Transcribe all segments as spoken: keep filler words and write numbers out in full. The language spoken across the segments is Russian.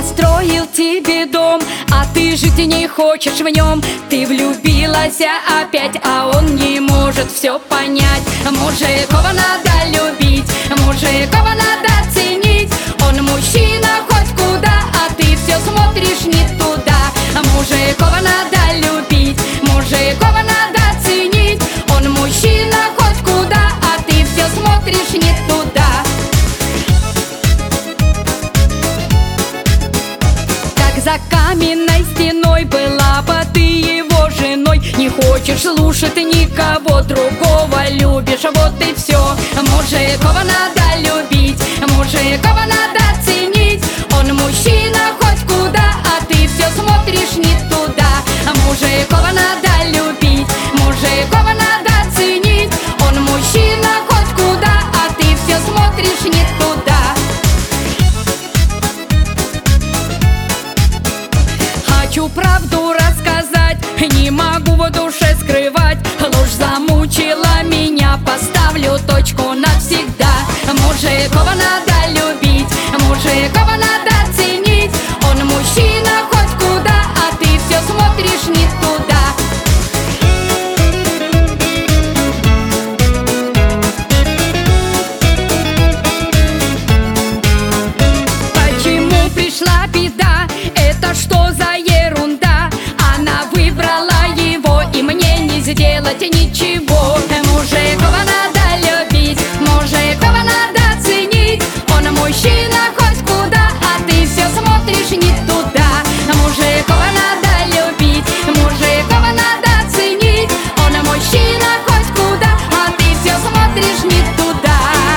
построил тебе дом, а ты жить не хочешь в нем. Ты влюбилась опять, а он не может все понять. Мужикова надо любить, мужикова надо ценить. Он мужчина хоть куда, а ты все смотришь не туда. Мужикова надо любить, мужикова надо ценить. Он мужчина хоть куда, а ты все смотришь не туда. Как за каменной стеной была бы ты его женой. Не хочешь слушать никого другого, любишь, вот и все. Мужикова надо любить, мужикова надо ценить. Он мужчина хоть куда, а ты все смотришь не туда. Мужикова надо любить, мужикова надо ценить. Он мужчина хоть куда, а ты все смотришь не туда. Хочу правду рассказать, не могу в душе скрывать. Ложь замучила меня, поставлю точку навсегда. Мужикова надо любить, мужикова надо ценить. Он мужчина хоть куда, а ты все смотришь не туда. Почему пришла беда? Это что за ерунда? Она выбрала его, и мне не сделать ничего. Мужикова надо любить, мужикова надо ценить. Он мужчина хоть куда, а ты все смотришь не туда. Мужикова надо любить, мужикова надо ценить. Он мужчина хоть куда, а ты все смотришь не туда.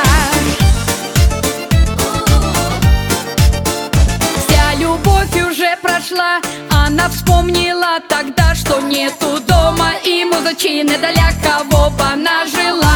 Вся любовь уже прошла, она вспомнила тогда, что нету дома и мужчины, для кого бы она жила.